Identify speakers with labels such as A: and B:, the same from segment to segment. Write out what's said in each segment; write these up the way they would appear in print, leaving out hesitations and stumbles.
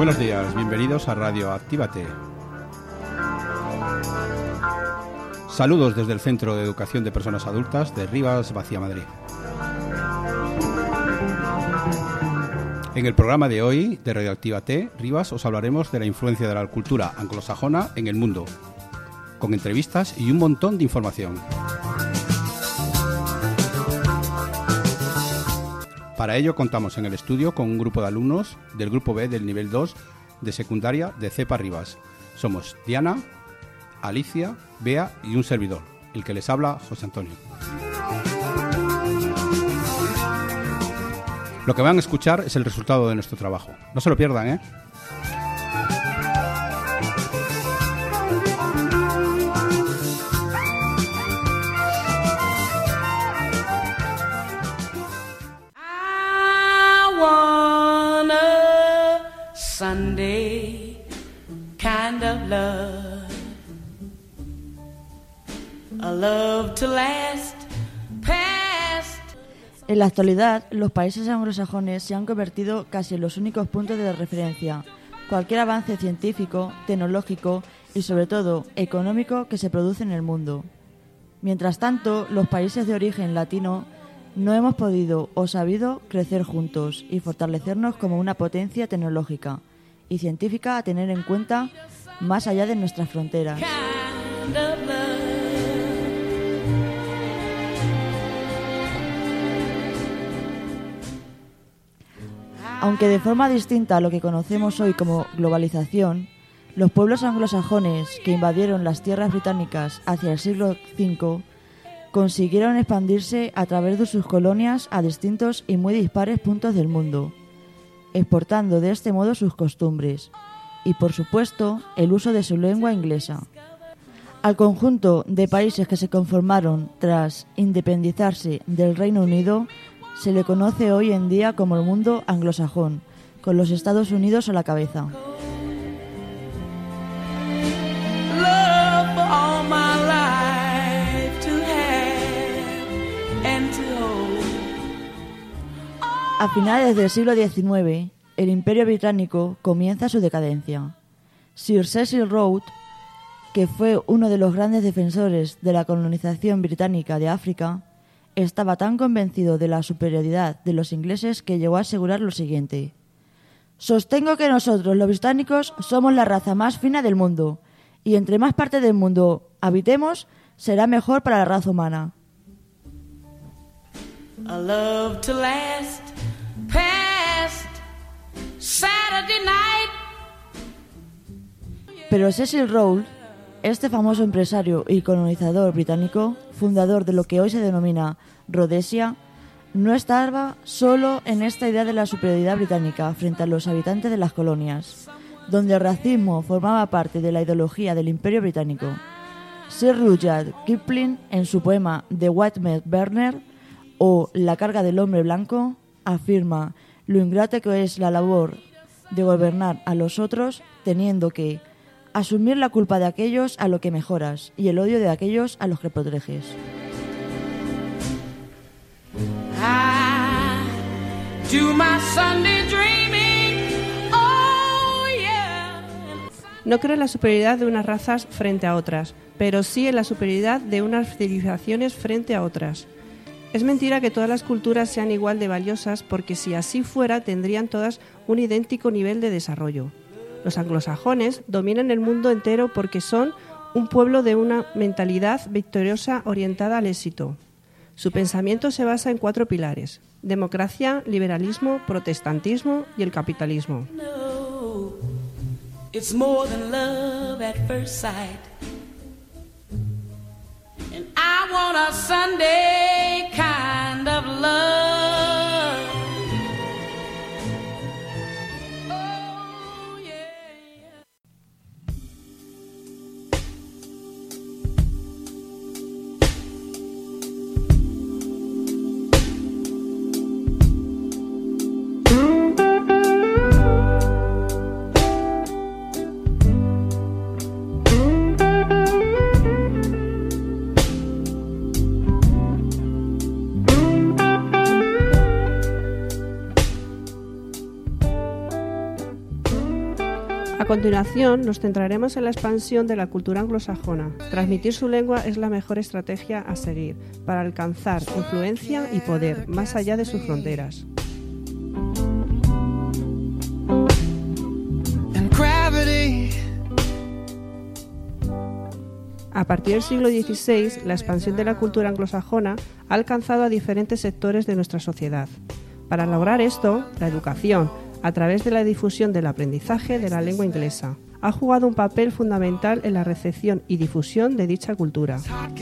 A: Buenos días, bienvenidos a Radio Actívate. Saludos desde el Centro de Educación de Personas Adultas de Rivas Vacía, Madrid. En el programa de hoy de Radio Actívate, Rivas, os hablaremos de la influencia de la cultura anglosajona en el mundo, con entrevistas y un montón de información. Para ello contamos en el estudio con un grupo de alumnos del Grupo B del Nivel 2 de Secundaria de CEPA Rivas. Somos Diana, Alicia, Bea y un servidor, el que les habla, José Antonio. Lo que van a escuchar es el resultado de nuestro trabajo. No se lo pierdan, ¿eh?
B: Sunday kind of love, a love to last past.
C: En la actualidad, los países anglosajones se han convertido casi en los únicos puntos de referencia. Cualquier avance científico, tecnológico y sobre todo económico que se produce en el mundo. Mientras tanto, los países de origen latino no hemos podido o sabido crecer juntos y fortalecernos como una potencia tecnológica y científica a tener en cuenta más allá de nuestras fronteras. Aunque de forma distinta a lo que conocemos hoy como globalización, los pueblos anglosajones que invadieron las tierras británicas hacia el siglo V consiguieron expandirse a través de sus colonias a distintos y muy dispares puntos del mundo, exportando de este modo sus costumbres y, por supuesto, el uso de su lengua inglesa. Al conjunto de países que se conformaron tras independizarse del Reino Unido se le conoce hoy en día como el mundo anglosajón, con los Estados Unidos a la cabeza. A finales del siglo XIX, el Imperio Británico comienza su decadencia. Sir Cecil Rhodes, que fue uno de los grandes defensores de la colonización británica de África, estaba tan convencido de la superioridad de los ingleses que llegó a asegurar lo siguiente: «Sostengo que nosotros, los británicos, somos la raza más fina del mundo, y entre más parte del mundo habitemos, será mejor para la raza humana».
B: A love to last past Saturday night.
C: Pero Cecil Rhodes, este famoso empresario y colonizador británico, fundador de lo que hoy se denomina Rhodesia, no estaba solo en esta idea de la superioridad británica frente a los habitantes de las colonias, donde el racismo formaba parte de la ideología del Imperio Británico. Sir Rudyard Kipling, en su poema The White Man Burner o La carga del hombre blanco, afirma lo ingrato que es la labor de gobernar a los otros, teniendo que asumir la culpa de aquellos a los que mejoras y el odio de aquellos a los que proteges.
D: No creo en la superioridad de unas razas frente a otras, pero sí en la superioridad de unas civilizaciones frente a otras. Es mentira que todas las culturas sean igual de valiosas, porque si así fuera tendrían todas un idéntico nivel de desarrollo. Los anglosajones dominan el mundo entero porque son un pueblo de una mentalidad victoriosa orientada al éxito. Su pensamiento se basa en 4 pilares: democracia, liberalismo, protestantismo y el capitalismo.
B: No, it's more than love at first sight. And I want a Sunday kind of love. Oh, yeah.
D: continuación, nos centraremos en la expansión de la cultura anglosajona. Transmitir su lengua es la mejor estrategia a seguir para alcanzar influencia y poder más allá de sus fronteras. A partir del siglo XVI, la expansión de la cultura anglosajona ha alcanzado a diferentes sectores de nuestra sociedad. Para lograr esto, la educación, a través de la difusión del aprendizaje de la lengua inglesa, ha jugado un papel fundamental en la recepción y difusión de dicha cultura.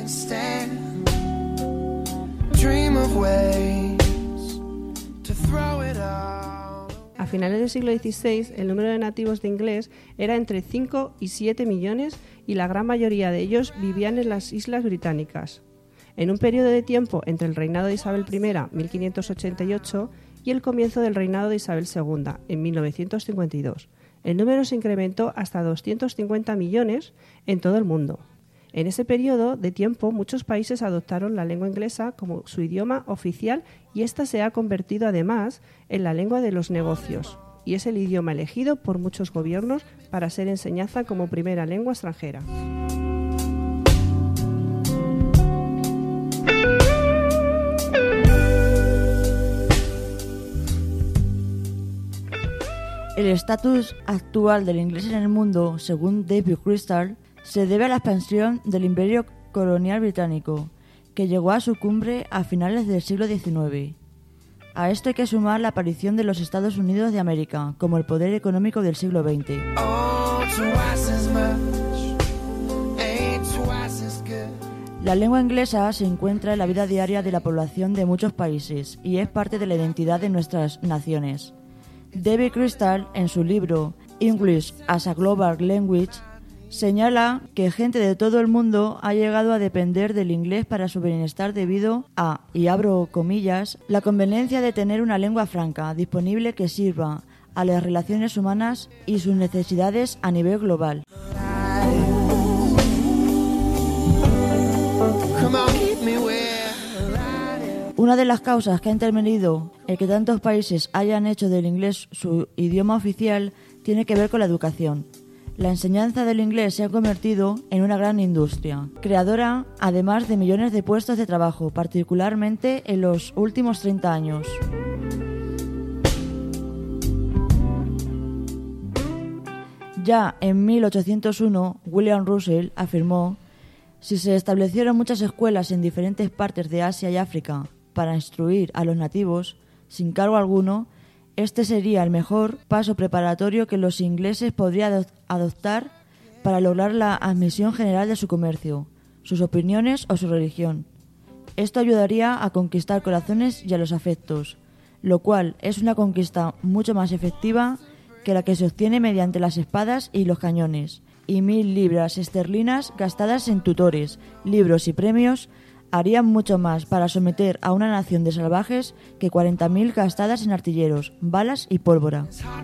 D: A finales del siglo XVI, el número de nativos de inglés era entre 5 y 7 millones y la gran mayoría de ellos vivían en las Islas Británicas. En un periodo de tiempo entre el reinado de Isabel I, 1588, y el comienzo del reinado de Isabel II, en 1952, el número se incrementó hasta 250 millones en todo el mundo. En ese periodo de tiempo, muchos países adoptaron la lengua inglesa como su idioma oficial y esta se ha convertido además en la lengua de los negocios y es el idioma elegido por muchos gobiernos para ser enseñanza como primera lengua extranjera.
C: El estatus actual del inglés en el mundo, según David Crystal, se debe a la expansión del imperio colonial británico, que llegó a su cumbre a finales del siglo XIX. A esto hay que sumar la aparición de los Estados Unidos de América como el poder económico del siglo XX. La lengua inglesa se encuentra en la vida diaria de la población de muchos países y es parte de la identidad de nuestras naciones. David Crystal, en su libro English as a Global Language, señala que gente de todo el mundo ha llegado a depender del inglés para su bienestar debido a, y abro comillas, la conveniencia de tener una lengua franca, disponible que sirva a las relaciones humanas y sus necesidades a nivel global. Una de las causas que ha intervenido en que tantos países hayan hecho del inglés su idioma oficial tiene que ver con la educación. La enseñanza del inglés se ha convertido en una gran industria, creadora además de millones de puestos de trabajo, particularmente en los últimos 30 años. Ya en 1801, William Russell afirmó: si se establecieron muchas escuelas en diferentes partes de Asia y África para instruir a los nativos, sin cargo alguno, este sería el mejor paso preparatorio que los ingleses podrían adoptar para lograr la admisión general de su comercio, sus opiniones o su religión. Esto ayudaría a conquistar corazones y a los afectos, lo cual es una conquista mucho más efectiva que la que se obtiene mediante las espadas y los cañones, y 1.000 libras esterlinas gastadas en tutores, libros y premios harían mucho más para someter a una nación de salvajes que 40.000 gastadas en artilleros, balas y pólvora.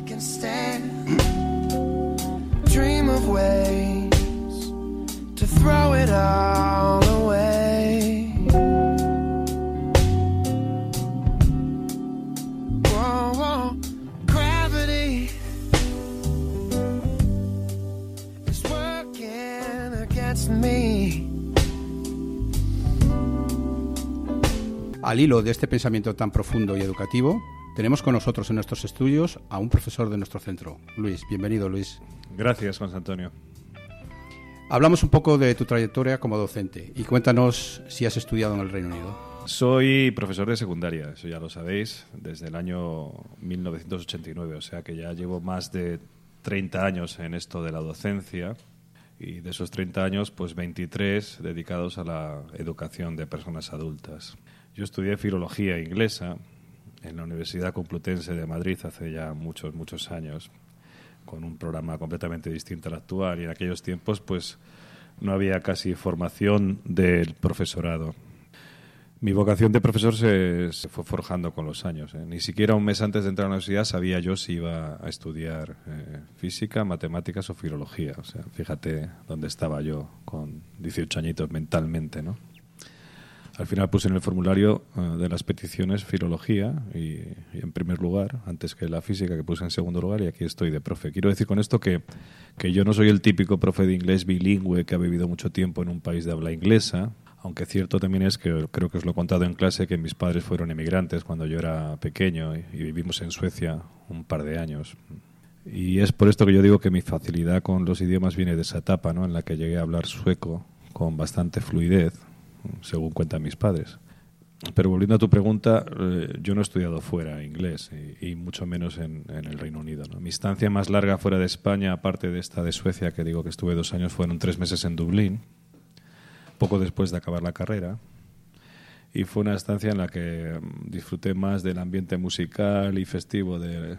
A: Al hilo de este pensamiento tan profundo y educativo, tenemos con nosotros en nuestros estudios a un profesor de nuestro centro. Luis, bienvenido, Luis.
E: Gracias, José Antonio.
A: Hablamos un poco de tu trayectoria como docente y cuéntanos si has estudiado en el Reino Unido.
E: Soy profesor de secundaria, eso ya lo sabéis, desde el año 1989, o sea que ya llevo más de 30 años en esto de la docencia y de esos 30 años, pues 23 dedicados a la educación de personas adultas. Yo estudié filología inglesa en la Universidad Complutense de Madrid hace ya muchos años, con un programa completamente distinto al actual, y en aquellos tiempos pues no había casi formación del profesorado. Mi vocación de profesor se fue forjando con los años. Ni siquiera un mes antes de entrar a la universidad sabía yo si iba a estudiar física, matemáticas o filología. O sea, fíjate dónde estaba yo con 18 añitos mentalmente, ¿no? Al final puse en el formulario de las peticiones filología y en primer lugar, antes que la física, que puse en segundo lugar, y aquí estoy de profe. Quiero decir con esto que yo no soy el típico profe de inglés bilingüe que ha vivido mucho tiempo en un país de habla inglesa, aunque cierto también es que creo que os lo he contado en clase que mis padres fueron emigrantes cuando yo era pequeño y vivimos en Suecia un par de años. Y es por esto que yo digo que mi facilidad con los idiomas viene de esa etapa, ¿no?, en la que llegué a hablar sueco con bastante fluidez, según cuentan mis padres. Pero volviendo a tu pregunta, yo no he estudiado fuera inglés y mucho menos en el Reino Unido, ¿no? Mi estancia más larga fuera de España, aparte de esta de Suecia, que digo que estuve 2 años, fueron 3 meses en Dublín, poco después de acabar la carrera. Y fue una estancia en la que disfruté más del ambiente musical y festivo de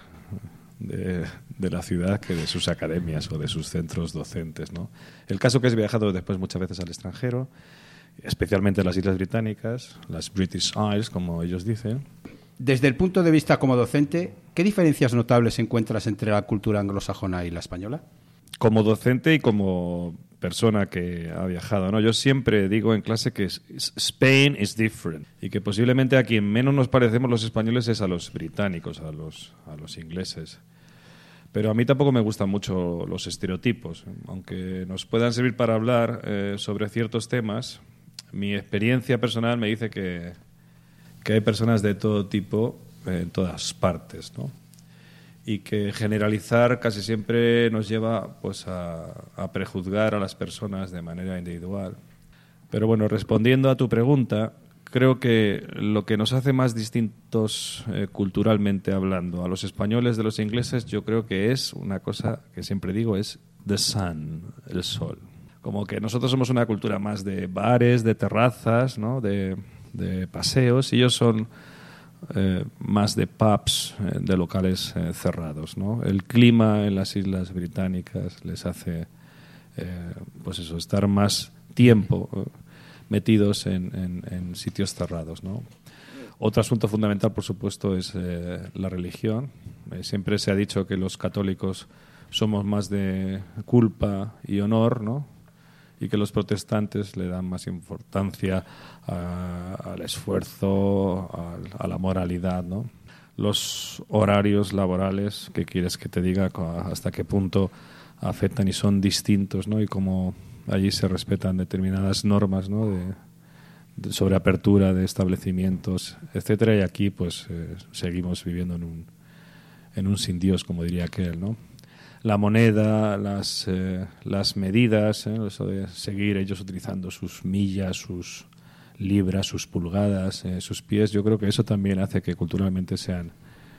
E: la ciudad que de sus academias o de sus centros docentes, ¿no? El caso que he viajado después muchas veces al extranjero, especialmente a las Islas Británicas, las British Isles, como ellos dicen.
A: Desde el punto de vista como docente, ¿qué diferencias notables encuentras entre la cultura anglosajona y la española?
E: Como docente y como persona que ha viajado, ¿no? Yo siempre digo en clase que Spain is different y que posiblemente a quien menos nos parecemos los españoles es a los británicos, a los ingleses. Pero a mí tampoco me gustan mucho los estereotipos, aunque nos puedan servir para hablar sobre ciertos temas. Mi experiencia personal me dice que hay personas de todo tipo en todas partes, ¿no? Y que generalizar casi siempre nos lleva pues a prejuzgar a las personas de manera individual. Pero bueno, respondiendo a tu pregunta, creo que lo que nos hace más distintos culturalmente hablando a los españoles de los ingleses, yo creo que es una cosa que siempre digo, es the sun, el sol. Como que nosotros somos una cultura más de bares, de terrazas, ¿no?, de paseos, y ellos son más de pubs, de locales cerrados, ¿no? El clima en las Islas Británicas les hace pues eso, estar más tiempo metidos en sitios cerrados, ¿no? Otro asunto fundamental, por supuesto, es la religión. Siempre se ha dicho que los católicos somos más de culpa y honor, ¿no?, y que los protestantes le dan más importancia al esfuerzo, a la moralidad, ¿no? Los horarios laborales, ¿qué quieres que te diga? Hasta qué punto afectan y son distintos, ¿no? Y cómo allí se respetan determinadas normas, ¿no?, sobre apertura de establecimientos, etcétera. Y aquí pues seguimos viviendo en un sin Dios, como diría aquel, ¿no? La moneda, las medidas, eso de seguir ellos utilizando sus millas, sus libras, sus pulgadas, sus pies, yo creo que eso también hace que culturalmente sean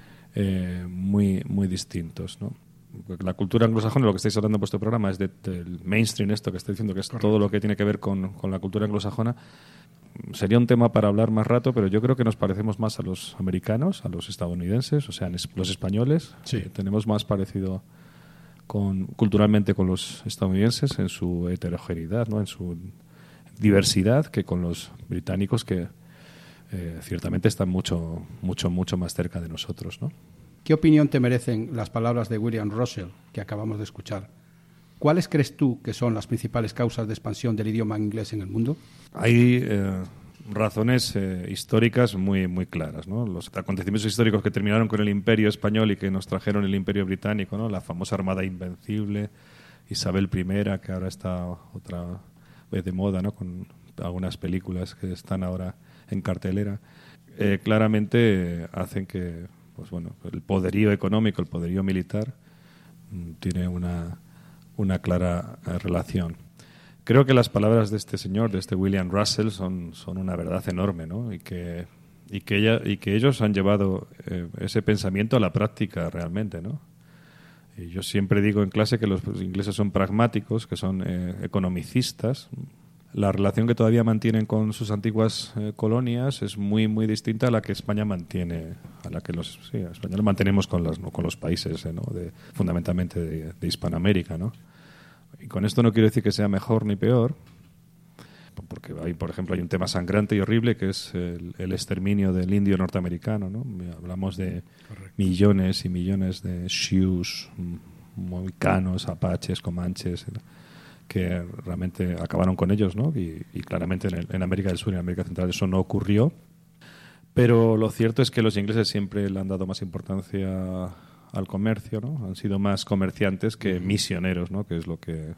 E: muy, muy distintos, ¿no? Porque la cultura anglosajona, lo que estáis hablando en vuestro programa, es del mainstream, esto que estoy diciendo, que es correcto, todo lo que tiene que ver con la cultura anglosajona. Sería un tema para hablar más rato, pero yo creo que nos parecemos más a los americanos, a los estadounidenses, o sea, los españoles. Sí. Tenemos más parecido culturalmente con los estadounidenses en su heterogeneidad, ¿no?, en su diversidad, que con los británicos, que ciertamente están mucho, mucho, mucho más cerca de nosotros, ¿no?
A: ¿Qué opinión te merecen las palabras de William Russell que acabamos de escuchar? ¿Cuáles crees tú que son las principales causas de expansión del idioma inglés en el mundo?
E: Hay razones históricas muy, muy claras, ¿no? Los acontecimientos históricos que terminaron con el Imperio Español y que nos trajeron el Imperio Británico, ¿no? La famosa Armada Invencible, Isabel I, que ahora está otra vez de moda, ¿no?, con algunas películas que están ahora en cartelera, claramente hacen que, pues bueno, el poderío económico, el poderío militar tiene una clara relación. Creo que las palabras de este señor, de este William Russell, son una verdad enorme, ¿no? Y que ellos han llevado ese pensamiento a la práctica realmente, ¿no? Y yo siempre digo en clase que los ingleses son pragmáticos, que son economicistas. La relación que todavía mantienen con sus antiguas colonias es muy, muy distinta a la que España mantiene, a la que los españoles mantenemos con los países, ¿no?, fundamentalmente de Hispanoamérica, ¿no? Y con esto no quiero decir que sea mejor ni peor, porque por ejemplo, hay un tema sangrante y horrible que es el exterminio del indio norteamericano, ¿no? Hablamos de millones y millones de Sioux, mohicanos, apaches, comanches, que realmente acabaron con ellos, ¿no? Y claramente en América del Sur y en América Central eso no ocurrió. Pero lo cierto es que los ingleses siempre le han dado más importancia al comercio, ¿no? Han sido más comerciantes que misioneros, ¿no? Que es lo que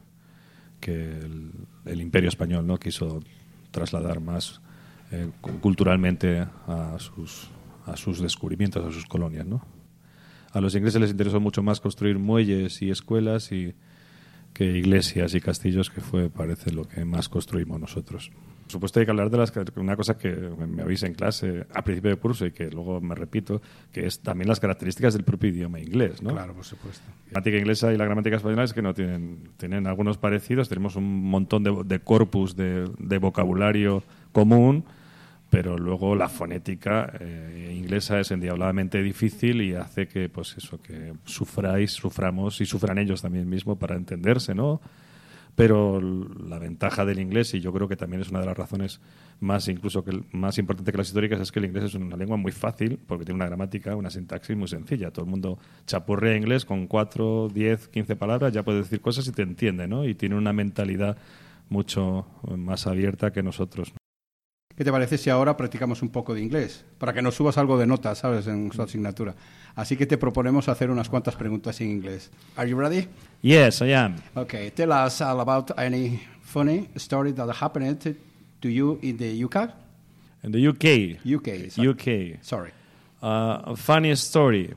E: el Imperio Español, ¿no? Quiso trasladar más culturalmente a sus descubrimientos, a sus colonias, ¿no? A los ingleses les interesó mucho más construir muelles y escuelas que iglesias y castillos, que parece lo que más construimos nosotros. Por supuesto hay que hablar de una cosa que me avisa en clase a principio de curso y que luego me repito, que es también las características del propio idioma inglés, ¿no?
A: Claro, por supuesto.
E: La gramática inglesa y la gramática española es que no tienen algunos parecidos, tenemos un montón de corpus de vocabulario común, pero luego la fonética inglesa es endiabladamente difícil y hace que, pues eso, que suframos y sufran ellos también mismo para entenderse, ¿no? Pero la ventaja del inglés, y yo creo que también es una de las razones más importante que las históricas, es que el inglés es una lengua muy fácil porque tiene una gramática, una sintaxis muy sencilla. Todo el mundo chapurrea inglés con 4, 10, 15 palabras, ya puede decir cosas y te entiende, ¿no? Y tiene una mentalidad mucho más abierta que nosotros.
A: ¿Qué te parece si ahora practicamos un poco de inglés? Para que nos subas algo de notas, ¿sabes?, en su asignatura. Así que te proponemos hacer unas cuantas preguntas en inglés. Are you ready?
E: Yes, I am.
A: Okay, tell us all about any funny story that happened to you in the UK?
E: In the UK.
A: UK. Sorry.
E: UK.
A: Sorry.
E: A funny story.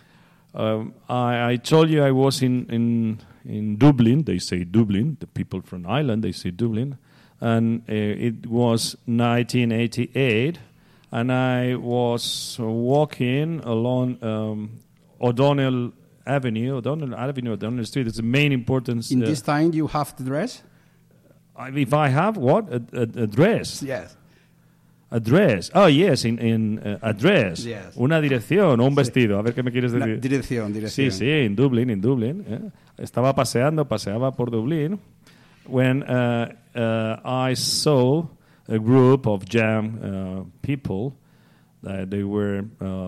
E: I told you I was in Dublin. They say Dublin. The people from Ireland, they say Dublin. And it was 1988, and I was walking along O'Donnell Avenue, O'Donnell Street. It's the main importance.
A: In this time, you have the dress?
E: If I have what? A dress?
A: Yes.
E: A dress. Oh, yes, in a dress.
A: Yes.
E: Una dirección o un vestido. A ver qué me quieres decir.
A: Dirección.
E: Sí, en Dublín. Estaba paseaba por Dublín. When I saw a group of young people, they were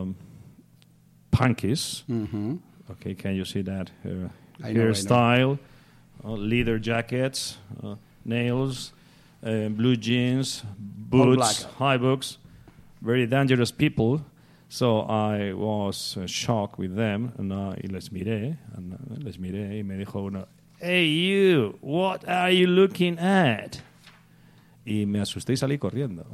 E: punkies.
A: Mm-hmm.
E: Okay, can you see that
A: hairstyle?
E: Leather jackets, nails, blue jeans, boots, high boots, very dangerous people. So I was shocked with them, and les miré y me dijo uno, "Hey you, what are you looking at?" Y me asusté y salí corriendo.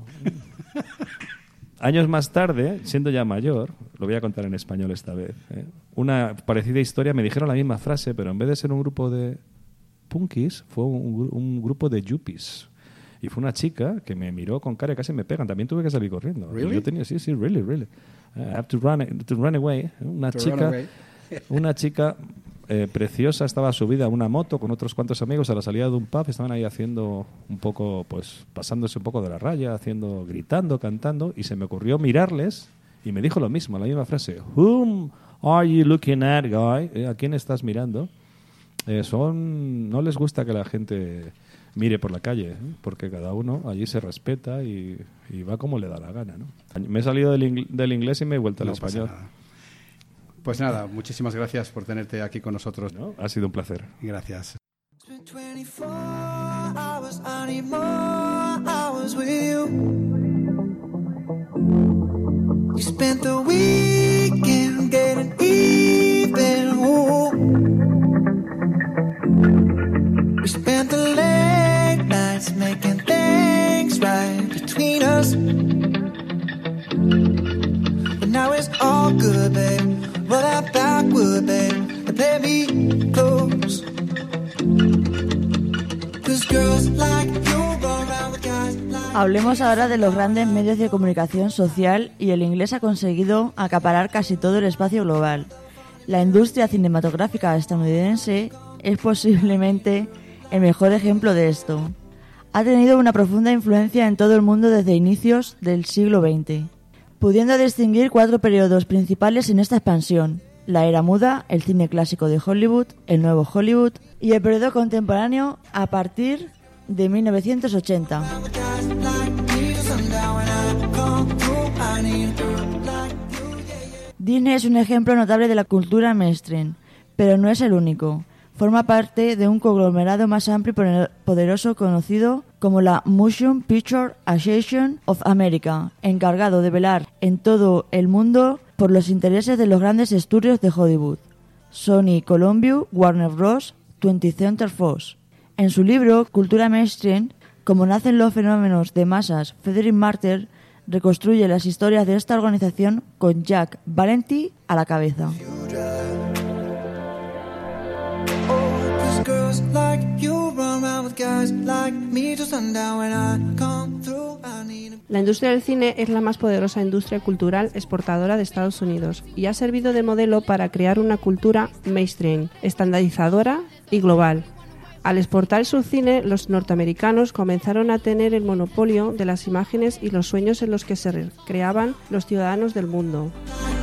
E: Años más tarde, siendo ya mayor, lo voy a contar en español esta vez, una parecida historia, me dijeron la misma frase, pero en vez de ser un grupo de punkis, fue un grupo de yuppies. Y fue una chica que me miró con cara y casi me pegan. También tuve que salir corriendo.
A: Really?
E: Yo tenía, sí, really. I have to run away. Una chica preciosa, estaba subida a una moto con otros cuantos amigos a la salida de un pub, estaban ahí haciendo un poco, pues pasándose un poco de la raya, gritando, cantando, y se me ocurrió mirarles y me dijo lo mismo, la misma frase. "Whom are you looking at, guy?" ¿A quién estás mirando? No les gusta que la gente mire por la calle, porque cada uno allí se respeta y va como le da la gana, ¿no? Me he salido del inglés y me he vuelto al español.
A: Pasa nada. Pues nada, muchísimas gracias por tenerte aquí con nosotros.
E: ¿No? Ha sido un placer.
A: Gracias.
F: You spent the weekend getting even. Ooh. We spent the late nights making things right between us. But now it's all good, babe. Roll that backward, babe, and play me close. 'Cause girls like you go around with guys like.
C: Hablemos ahora de los grandes medios de comunicación social, y el inglés ha conseguido acaparar casi todo el espacio global. La industria cinematográfica estadounidense es posiblemente el mejor ejemplo de esto. Ha tenido una profunda influencia en todo el mundo desde inicios del siglo XX, pudiendo distinguir 4 periodos principales en esta expansión: la era muda, el cine clásico de Hollywood, el nuevo Hollywood y el periodo contemporáneo a partir de 1980. Disney es un ejemplo notable de la cultura mainstream, pero no es el único. forma parte de un conglomerado más amplio y poderoso conocido como la Motion Picture Association of America, encargado de velar en todo el mundo por los intereses de los grandes estudios de Hollywood: Sony, Columbia, Warner Bros., 20th Century Fox. En su libro Cultura Mainstream, cómo nacen los fenómenos de masas, Frederick Martel reconstruye las historias de esta organización con Jack Valenti a la cabeza.
D: La industria del cine es la más poderosa industria cultural exportadora de Estados Unidos y ha servido de modelo para crear una cultura mainstream, estandarizadora y global. Al exportar su cine, los norteamericanos comenzaron a tener el monopolio de las imágenes y los sueños en los que se recreaban los ciudadanos del mundo.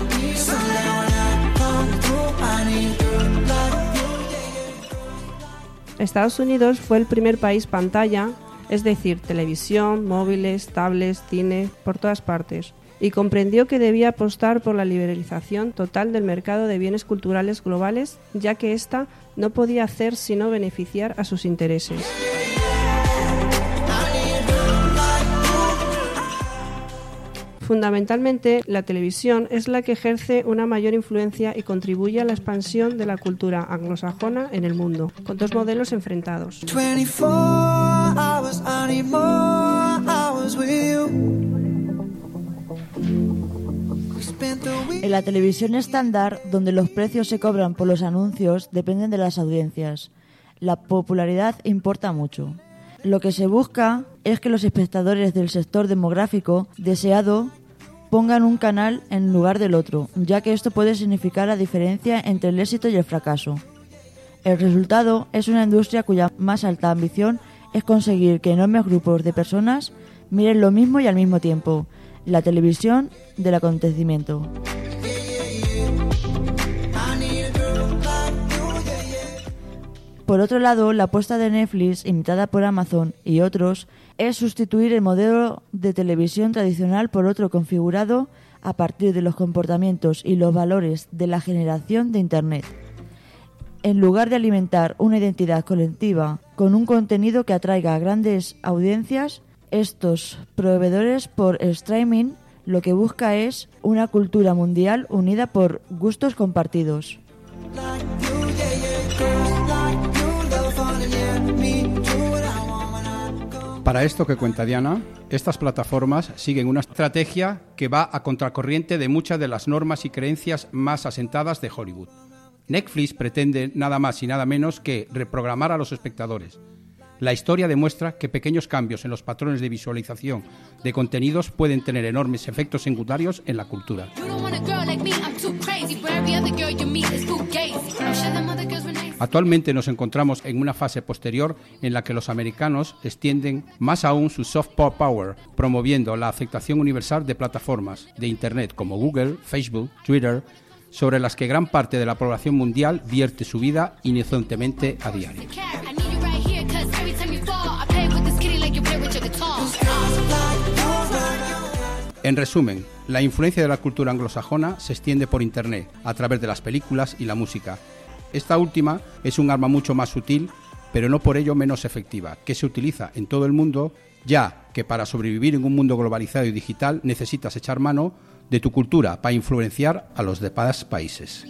D: Estados Unidos fue el primer país pantalla, es decir, televisión, móviles, tablets, cine, por todas partes, y comprendió que debía apostar por la liberalización total del mercado de bienes culturales globales, ya que ésta no podía hacer sino beneficiar a sus intereses. Fundamentalmente, la televisión es la que ejerce una mayor influencia y contribuye a la expansión de la cultura anglosajona en el mundo, con dos modelos enfrentados.
F: 24 hours, I need more hours with you. We spent the week.
C: En la televisión estándar, donde los precios se cobran por los anuncios, dependen de las audiencias. La popularidad importa mucho. Lo que se busca es que los espectadores del sector demográfico deseado pongan un canal en lugar del otro, ya que esto puede significar la diferencia entre el éxito y el fracaso. El resultado es una industria cuya más alta ambición es conseguir que enormes grupos de personas miren lo mismo y al mismo tiempo, la televisión del acontecimiento. Por otro lado, la apuesta de Netflix, imitada por Amazon y otros, es sustituir el modelo de televisión tradicional por otro configurado a partir de los comportamientos y los valores de la generación de Internet. En lugar de alimentar una identidad colectiva con un contenido que atraiga a grandes audiencias, estos proveedores por streaming lo que busca es una cultura mundial unida por gustos compartidos.
A: Para esto que cuenta Diana, estas plataformas siguen una estrategia que va a contracorriente de muchas de las normas y creencias más asentadas de Hollywood. Netflix pretende nada más y nada menos que reprogramar a los espectadores. La historia demuestra que pequeños cambios en los patrones de visualización de contenidos pueden tener enormes efectos secundarios en la cultura. Actualmente nos encontramos en una fase posterior en la que los americanos extienden más aún su soft power, promoviendo la aceptación universal de plataformas de Internet como Google, Facebook, Twitter, sobre las que gran parte de la población mundial vierte su vida inocentemente a diario. En resumen, la influencia de la cultura anglosajona se extiende por Internet, a través de las películas y la música. Esta última es un arma mucho más sutil, pero no por ello menos efectiva, que se utiliza en todo el mundo, ya que para sobrevivir en un mundo globalizado y digital necesitas echar mano de tu cultura para influenciar a los demás países.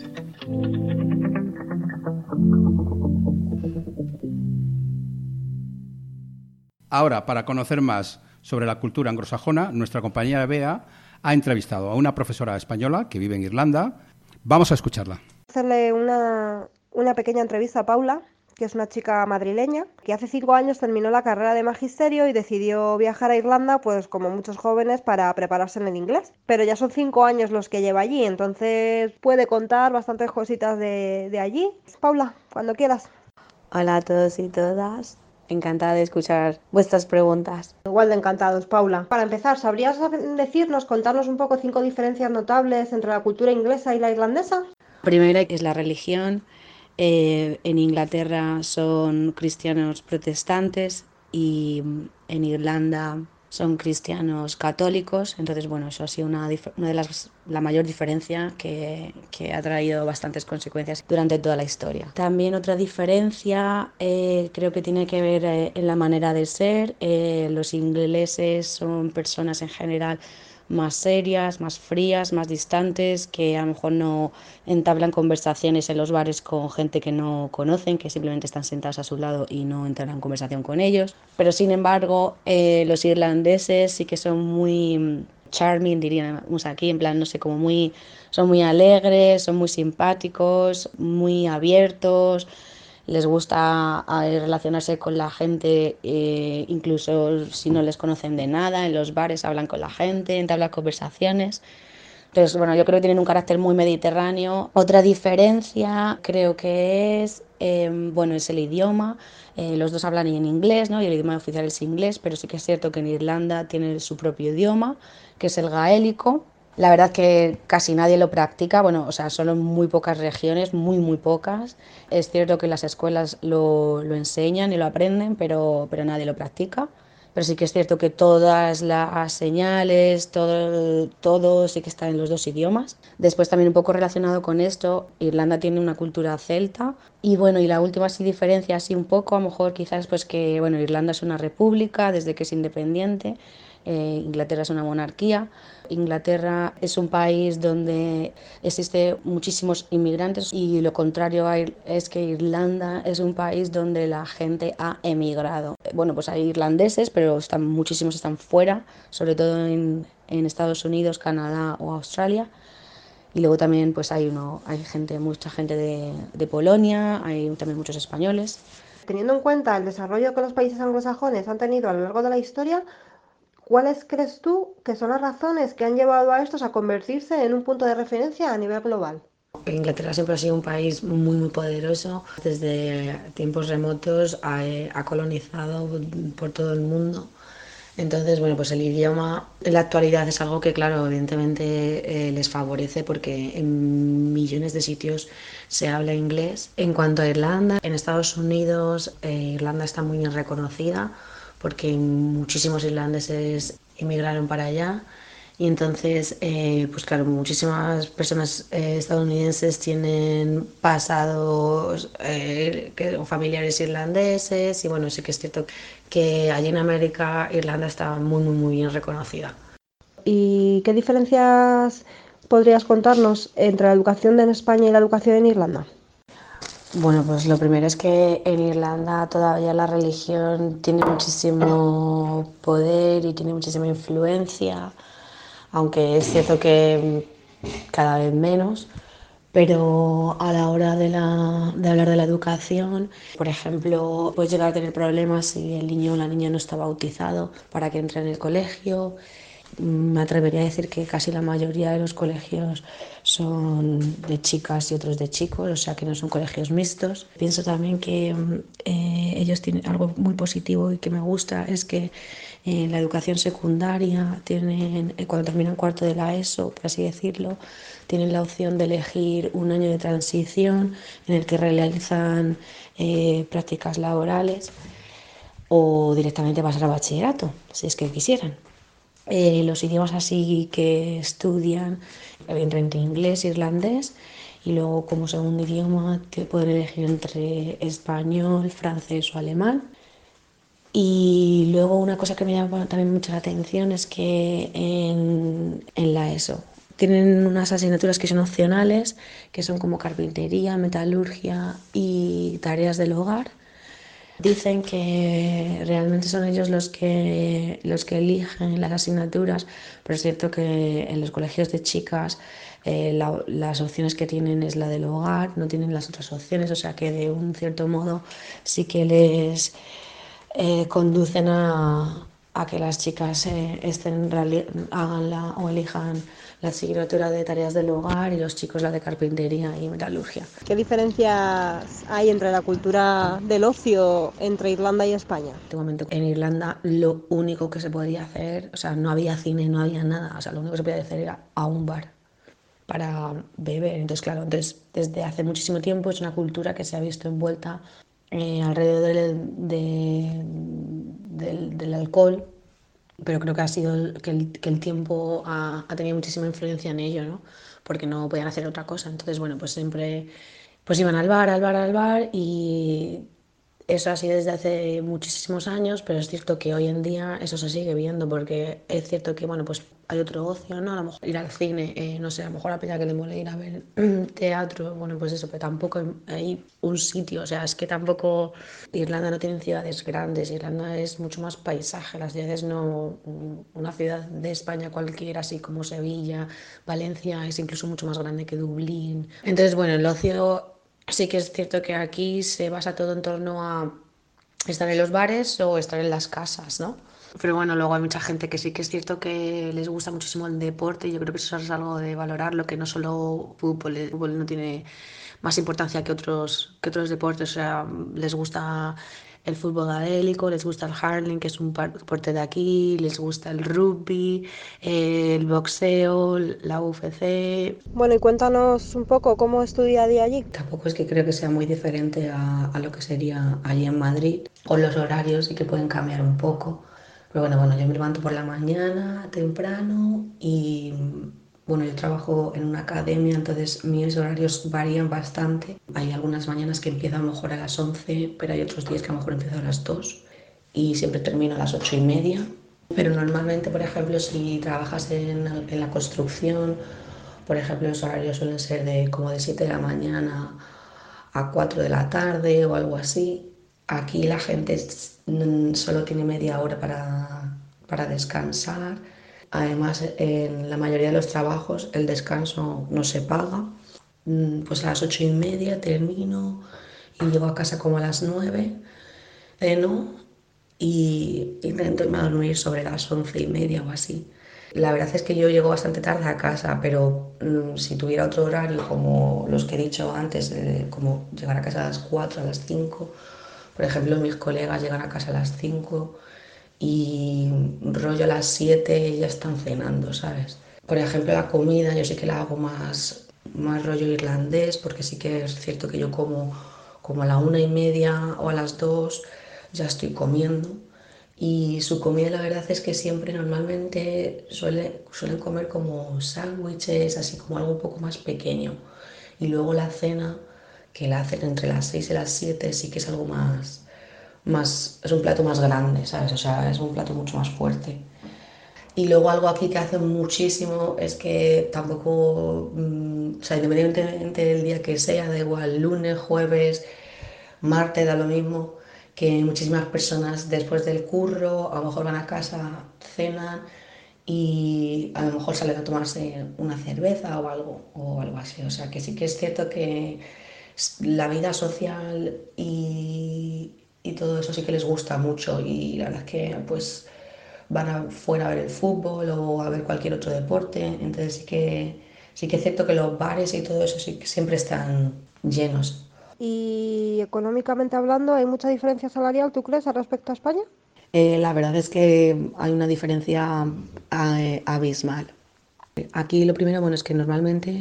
A: Ahora, para conocer más sobre la cultura anglosajona, nuestra compañera Bea ha entrevistado a una profesora española que vive en Irlanda. Vamos a escucharla.
G: Hacerle una pequeña entrevista a Paula, que es una chica madrileña, que hace 5 años terminó la carrera de magisterio y decidió viajar a Irlanda, pues como muchos jóvenes, para prepararse en el inglés. Pero ya son 5 años los que lleva allí, entonces puede contar bastantes cositas de allí. Paula, cuando quieras.
H: Hola a todos y todas. Encantada de escuchar vuestras preguntas.
G: Igual de encantados, Paula. Para empezar, ¿sabrías contarnos un poco 5 diferencias notables entre la cultura inglesa y la irlandesa?
H: Primero es la religión. En Inglaterra son cristianos protestantes y en Irlanda son cristianos católicos, entonces bueno, eso ha sido una de la mayor diferencia que ha traído bastantes consecuencias durante toda la historia. También otra diferencia creo que tiene que ver en la manera de ser. Los ingleses son personas en general más serias, más frías, más distantes, que a lo mejor no entablan conversaciones en los bares con gente que no conocen, que simplemente están sentados a su lado y no entran en conversación con ellos. Pero sin embargo, los irlandeses sí que son muy charming, diríamos aquí, en plan, no sé, son muy alegres, son muy simpáticos, muy abiertos. Les gusta relacionarse con la gente, incluso si no les conocen de nada, en los bares hablan con la gente, entablan conversaciones. Entonces, bueno, yo creo que tienen un carácter muy mediterráneo. Otra diferencia creo que bueno, es el idioma. Los dos hablan en inglés, ¿no? Y el idioma oficial es inglés, pero sí que es cierto que en Irlanda tienen su propio idioma, que es el gaélico. La verdad que casi nadie lo practica, bueno, o sea, solo en muy pocas regiones, muy pocas. Es cierto que las escuelas lo enseñan y lo aprenden, pero nadie lo practica. Pero sí que es cierto que todas las señales, todo sí que está en los dos idiomas. Después también un poco relacionado con esto, Irlanda tiene una cultura celta. Y bueno, y la última sí diferencia así un poco, a lo mejor quizás pues que, bueno, Irlanda es una república desde que es independiente. Inglaterra es una monarquía. Inglaterra es un país donde existen muchísimos inmigrantes y lo contrario es que Irlanda es un país donde la gente ha emigrado. Bueno, pues hay irlandeses, pero muchísimos están fuera, sobre todo en Estados Unidos, Canadá o Australia. Y luego también pues hay mucha gente de Polonia, hay también muchos españoles.
G: Teniendo en cuenta el desarrollo que los países anglosajones han tenido a lo largo de la historia, ¿cuáles crees tú que son las razones que han llevado a estos a convertirse en un punto de referencia a nivel global?
H: Inglaterra siempre ha sido un país muy poderoso. Desde tiempos remotos ha colonizado por todo el mundo. Entonces, bueno, pues el idioma en la actualidad es algo que, claro, evidentemente les favorece porque en millones de sitios se habla inglés. En cuanto a Irlanda, en Estados Unidos, Irlanda está muy bien reconocida porque muchísimos irlandeses emigraron para allá. Y entonces, pues claro, muchísimas personas estadounidenses tienen pasados o familiares irlandeses y bueno, sí que es cierto que allí en América Irlanda está muy bien reconocida.
G: ¿Y qué diferencias podrías contarnos entre la educación en España y la educación en Irlanda?
H: Bueno, pues lo primero es que en Irlanda todavía la religión tiene muchísimo poder y tiene muchísima influencia, aunque es cierto que cada vez menos, pero a la hora de hablar de la educación, por ejemplo, puedes llegar a tener problemas si el niño o la niña no está bautizado para que entre en el colegio. Me atrevería a decir que casi la mayoría de los colegios son de chicas y otros de chicos, o sea que no son colegios mixtos. Pienso también que ellos tienen algo muy positivo y que me gusta, es que en la educación secundaria cuando terminan cuarto de la ESO, por así decirlo, tienen la opción de elegir un año de transición en el que realizan prácticas laborales o directamente pasar a bachillerato, si es que quisieran. Los idiomas así que estudian, evidentemente inglés, irlandés, y luego como segundo idioma te pueden elegir entre español, francés o alemán. Y luego una cosa que me llama también mucho la atención es que en la ESO tienen unas asignaturas que son opcionales, que son como carpintería, metalurgia y tareas del hogar. Dicen que realmente son ellos los que eligen las asignaturas, pero es cierto que en los colegios de chicas las opciones que tienen es la del hogar, no tienen las otras opciones, o sea que de un cierto modo sí que les conducen a que las chicas hagan o elijan la asignatura de tareas del hogar y los chicos la de carpintería y metalurgia.
G: ¿Qué diferencias hay entre la cultura del ocio entre Irlanda y España?
H: En Irlanda lo único que se podía hacer, o sea, no había cine, no había nada, o sea, lo único que se podía hacer era a un bar para beber. Entonces, claro, desde hace muchísimo tiempo es una cultura que se ha visto envuelta alrededor del alcohol pero creo que ha sido que el tiempo ha tenido muchísima influencia en ello, ¿no? Porque no podían hacer otra cosa. Entonces, bueno, pues siempre pues iban al bar, al bar, al bar y eso así desde hace muchísimos años, pero es cierto que hoy en día eso se sigue viendo porque es cierto que, bueno, pues hay otro ocio, ¿no? A lo mejor ir al cine, no sé, a lo mejor a peña que le mole ir a ver teatro, bueno, pues eso, pero tampoco hay un sitio, o sea, es que tampoco Irlanda no tiene ciudades grandes, Irlanda es mucho más paisaje, las ciudades no, una ciudad de España cualquiera, así como Sevilla, Valencia, es incluso mucho más grande que Dublín. Entonces, bueno, el ocio sí que es cierto que aquí se basa todo en torno a estar en los bares o estar en las casas, ¿no? Pero bueno, luego hay mucha gente que sí que es cierto que les gusta muchísimo el deporte y yo creo que eso es algo de valorarlo, que no solo fútbol, el fútbol no tiene más importancia que otros deportes, o sea, les gusta el fútbol gaélico, les gusta el hurling, que es un deporte de aquí, les gusta el rugby, el boxeo, la UFC.
G: Bueno, y cuéntanos un poco cómo es tu día a día allí.
H: Tampoco es que creo que sea muy diferente a lo que sería allí en Madrid. Con los horarios sí que pueden cambiar un poco. Pero bueno, yo me levanto por la mañana temprano y bueno, yo trabajo en una academia, entonces mis horarios varían bastante. Hay algunas mañanas que empiezo a lo mejor a las 11, pero hay otros días que a lo mejor empiezo a las 2 y siempre termino a las 8:30. Pero normalmente, por ejemplo, si trabajas en la construcción, por ejemplo, los horarios suelen ser de como de 7 de la mañana a 4 de la tarde o algo así. Aquí la gente solo tiene media hora para descansar. Además, en la mayoría de los trabajos el descanso no se paga. Pues a las 8:30 termino y llego a casa como a las 9, ceno y intento irme a dormir sobre las 11:30 o así. La verdad es que yo llego bastante tarde a casa, pero si tuviera otro horario como los que he dicho antes, como llegar a casa a las 4, a las 5, por ejemplo, mis colegas llegan a casa a las 5 y rollo a las 7 ya están cenando, ¿sabes? Por ejemplo, la comida yo sí que la hago más rollo irlandés, porque sí que es cierto que yo como a la 1:30 o a las 2 ya estoy comiendo. Y su comida la verdad es que siempre normalmente suelen comer como sándwiches, así como algo un poco más pequeño. Y luego la cena, que la hacen entre las 6 y las 7, sí que es algo es un plato más grande, ¿sabes? O sea, es un plato mucho más fuerte. Y luego algo aquí que hacen muchísimo es que tampoco, o sea, independientemente del día que sea, da igual, lunes, jueves, martes, da lo mismo, que muchísimas personas después del curro a lo mejor van a casa, cenan y a lo mejor salen a tomarse una cerveza o algo así. O sea, que sí que es cierto que la vida social y todo eso sí que les gusta mucho y la verdad es que pues van afuera a ver el fútbol o a ver cualquier otro deporte. Entonces sí que es cierto que los bares y todo eso sí que siempre están llenos.
G: Y económicamente hablando, ¿hay mucha diferencia salarial, tú crees, al respecto a España?
H: La verdad es que hay una diferencia abismal. Aquí lo primero, bueno, es que normalmente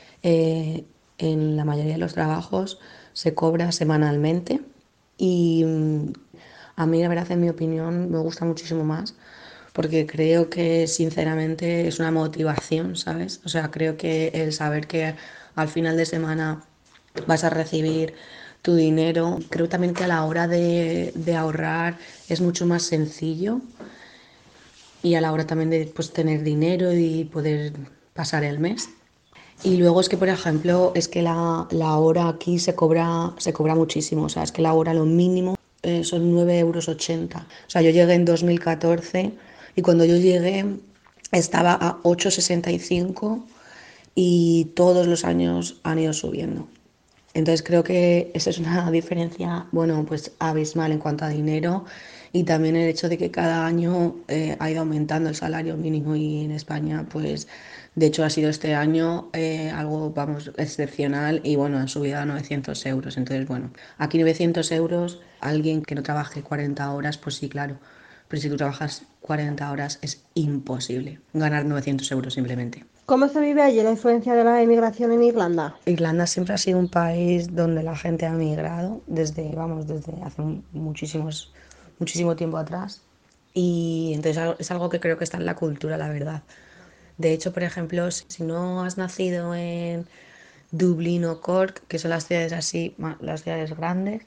H: en la mayoría de los trabajos se cobra semanalmente y a mí la verdad, en mi opinión, me gusta muchísimo más porque creo que sinceramente es una motivación, ¿sabes? O sea, creo que el saber que al final de semana vas a recibir tu dinero, creo también que a la hora de ahorrar es mucho más sencillo y a la hora también de pues, tener dinero y poder pasar el mes. Y luego es que, por ejemplo, es que la hora aquí se cobra muchísimo. O sea, es que la hora lo mínimo son 9,80 €. O sea, yo llegué en 2014 y cuando yo llegué estaba a 8,65 y todos los años han ido subiendo. Entonces creo que esa es una diferencia, bueno, pues abismal en cuanto a dinero y también el hecho de que cada año ha ido aumentando el salario mínimo y en España, pues de hecho ha sido este año algo, vamos, excepcional y bueno, han subido a 900 euros. Entonces, bueno, aquí 900 euros, alguien que no trabaje 40 horas, pues sí, claro, pero si tú trabajas 40 horas es imposible ganar 900 euros simplemente.
G: ¿Cómo se vive allí la influencia de la emigración en Irlanda?
H: Irlanda siempre ha sido un país donde la gente ha migrado desde hace muchísimo tiempo atrás. Y entonces es algo que creo que está en la cultura, la verdad. De hecho, por ejemplo, si no has nacido en Dublín o Cork, que son las ciudades así, las ciudades grandes,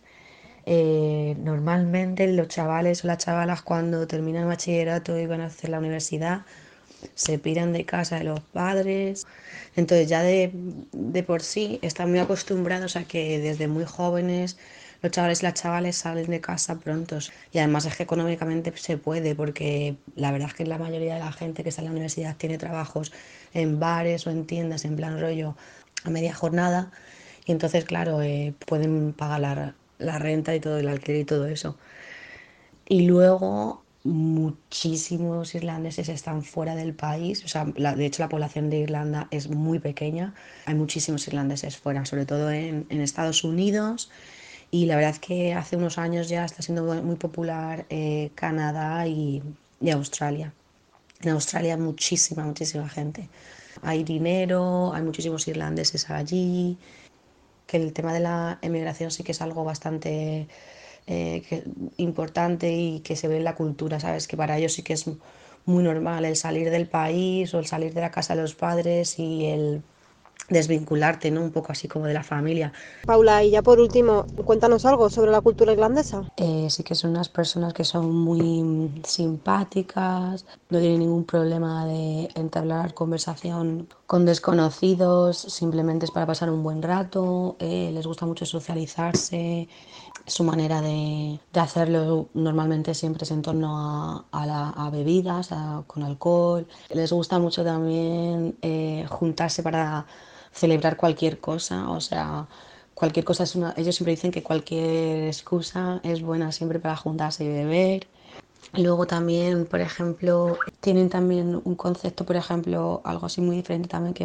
H: normalmente los chavales o las chavalas cuando terminan el bachillerato y van a hacer la universidad, se piran de casa de los padres. Entonces ya de por sí están muy acostumbrados a que desde muy jóvenes los chavales y las chavales salen de casa prontos. Y además es que económicamente se puede, porque la verdad es que la mayoría de la gente que está en la universidad tiene trabajos en bares o en tiendas, en plan rollo a media jornada. Y entonces, claro, pueden pagar la renta y todo, el alquiler y todo eso. Y luego muchísimos irlandeses están fuera del país. O sea, de hecho la población de Irlanda es muy pequeña. Hay muchísimos irlandeses fuera, sobre todo en Estados Unidos. Y la verdad es que hace unos años ya está siendo muy popular Canadá y Australia. En Australia muchísima gente. Hay dinero, hay muchísimos irlandeses allí. Que el tema de la emigración sí que es algo bastante importante y que se ve en la cultura, ¿sabes? Que para ellos sí que es muy normal el salir del país o el salir de la casa de los padres y el desvincularte, ¿no? Un poco así como de la familia.
G: Paula, y ya por último, cuéntanos algo sobre la cultura irlandesa.
H: Sí que son unas personas que son muy simpáticas, no tienen ningún problema de entablar conversación con desconocidos, simplemente es para pasar un buen rato, les gusta mucho socializarse. Su manera de hacerlo normalmente siempre es en torno a bebidas, con alcohol. Les gusta mucho también juntarse para celebrar cualquier cosa, o sea, cualquier cosa es ellos siempre dicen que cualquier excusa es buena siempre para juntarse y beber. Luego también, por ejemplo, tienen también un concepto, por ejemplo, algo así muy diferente también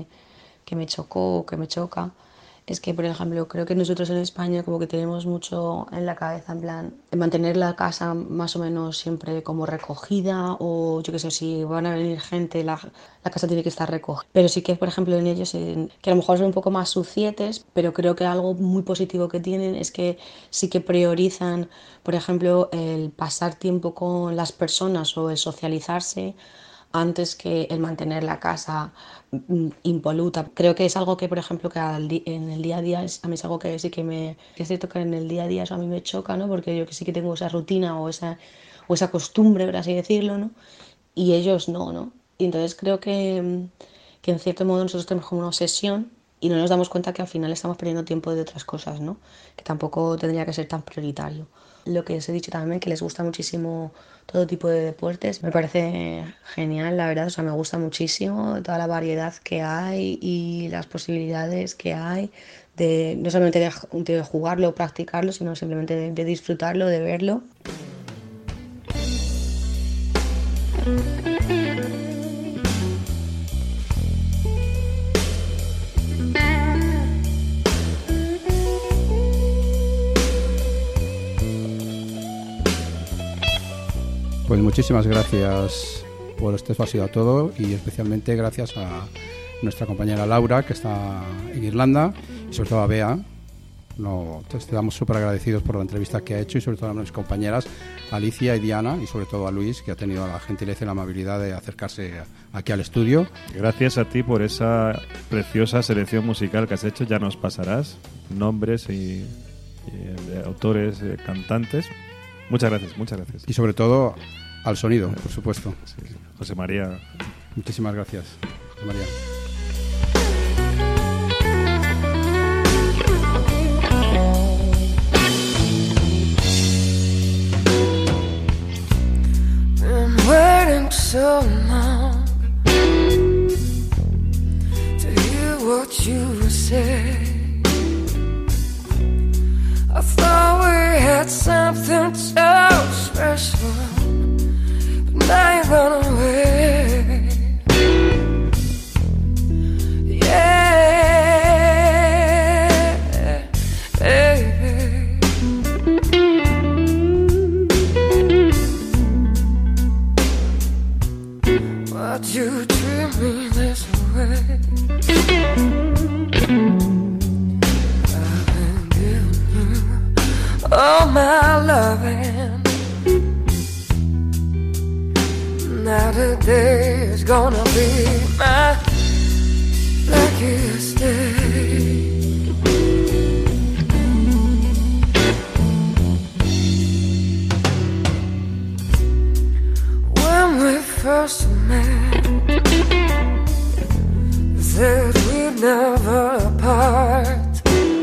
H: que me chocó o que me choca. Es que, por ejemplo, creo que nosotros en España como que tenemos mucho en la cabeza, en plan, de mantener la casa más o menos siempre como recogida, o yo qué sé, si van a venir gente, la casa tiene que estar recogida. Pero sí que, por ejemplo, en ellos, que a lo mejor son un poco más sucietes, pero creo que algo muy positivo que tienen es que sí que priorizan, por ejemplo, el pasar tiempo con las personas o el socializarse antes que el mantener la casa impoluta. Creo que es algo que, por ejemplo, que en el día a día a mí es algo que sí que es cierto que en el día a día eso a mí me choca, ¿no? Porque yo que sí que tengo esa rutina o esa costumbre, por así decirlo, ¿no? Y ellos no. Y entonces creo que en cierto modo nosotros tenemos como una obsesión y no nos damos cuenta que al final estamos perdiendo tiempo de otras cosas, ¿no? Que tampoco tendría que ser tan prioritario. Lo que os he dicho también, que les gusta muchísimo todo tipo de deportes, me parece genial, la verdad, o sea, me gusta muchísimo toda la variedad que hay y las posibilidades que hay de no solamente de jugarlo o practicarlo, sino simplemente de disfrutarlo, de verlo.
A: Pues muchísimas gracias por este ha sido todo y especialmente gracias a nuestra compañera Laura, que está en Irlanda, y sobre todo a Bea. Te estamos súper agradecidos por la entrevista que ha hecho, y sobre todo a nuestras compañeras Alicia y Diana, y sobre todo a Luis, que ha tenido la gentileza y la amabilidad de acercarse aquí al estudio.
E: Gracias a ti por esa preciosa selección musical que has hecho. Ya nos pasarás nombres y autores, cantantes. Muchas gracias.
A: Y sobre todo al sonido, por supuesto.
E: Sí, José María.
A: Muchísimas gracias, José María.
F: Been waiting so long to hear what you say. I thought we had something so special, but now you're gone away. Yeah, why'd you treat me this way? All my loving, gonna be my luckiest day. When we first met, said we'd never part.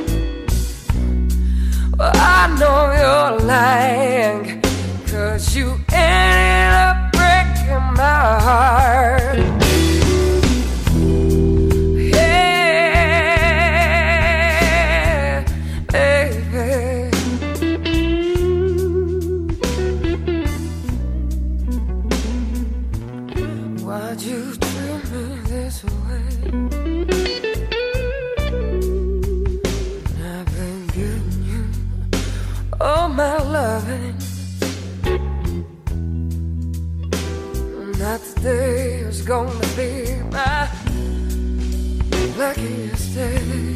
F: Well, I know you're lying, 'cause you ended up breaking my heart. Yeah, baby. Why'd you treat me this way? I've been giving you all my loving. Not today is gonna be my luckiest day.